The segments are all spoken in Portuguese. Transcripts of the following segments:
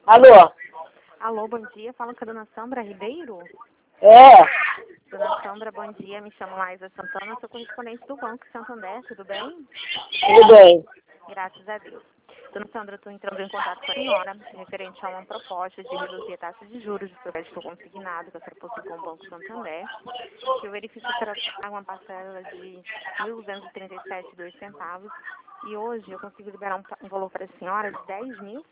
Alô? Alô, bom dia. Fala com a dona Sandra Ribeiro. É, Dona Sandra, bom dia. Me chamo Laísa Santana, sou correspondente do Banco Santander. Tudo bem? tudo bem. Graças a Deus. Dona Sandra, estou entrando em contato com a senhora referente a uma proposta de reduzir a taxa de juros do seu crédito consignado que a senhora possui com o Banco Santander. Que eu verifico que a senhora paga uma parcela de R$ 1.237,02 e hoje eu consigo liberar um valor para a senhora de R$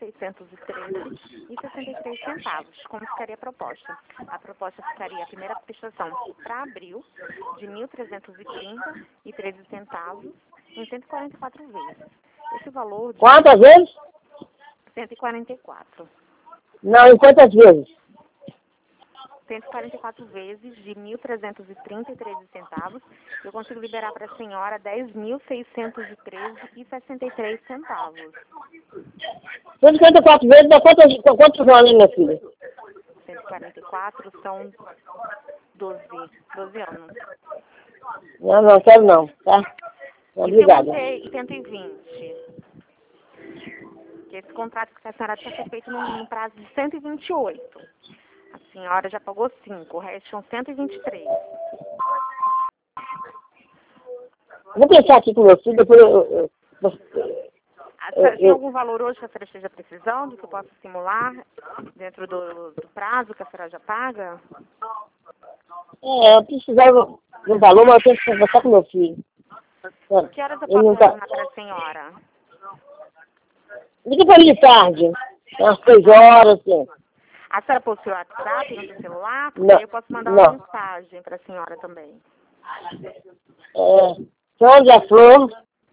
10.613,63. Como ficaria a proposta? A proposta ficaria a primeira prestação para abril de R$ 1.330,13 em 144 vezes. Esse valor de Quantas vezes? 144. Não, em quantas vezes? 144 vezes de R$ 1.330,13, eu consigo liberar para a senhora R$ 10.613,63. 154 vezes, dá quantos anos, minha filha? 144 são 12 anos. Não, não quero não, tá? Obrigada. E se eu manter 120? Que esse contrato que a senhora tinha ser feito num prazo de 128. A senhora já pagou 5, o resto são 123. Vou pensar aqui com meu filho, depois A senhora tem algum valor hoje que a senhora esteja precisando, que eu possa simular dentro do prazo que a senhora já paga? eu precisava de um valor, mas eu tenho que conversar com meu filho. Que horas eu Ele posso não tá... retornar para a senhora? Liga pra mim de tarde, umas 6 horas, assim. A senhora possui o WhatsApp no seu celular? Porque Não, aí eu posso mandar uma não. mensagem para a senhora também. Sandra Flor,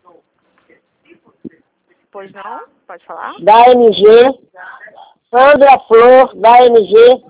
Pois não? Pode falar? da MG, Sandra Flor, da MG,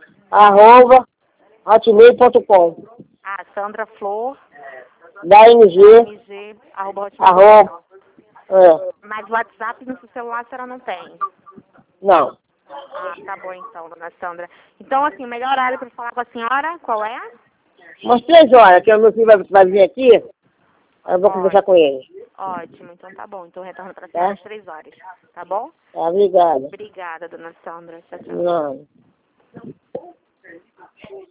@hotmail.com. Ah, Sandra Flor, Da MG, mg, arroba, Mas o WhatsApp no seu celular a senhora não tem? não. Ah, tá bom então, dona Sandra. Então, assim, o melhor horário para falar com a senhora, qual é? Umas 3 horas, que o meu filho vai vir aqui, aí eu vou conversar com ele. Ótimo, então tá bom. Então retorno para a Tá? senhora às 3 horas, tá bom? Tá, obrigada. Obrigada, dona Sandra. Tchau, tchau. Não.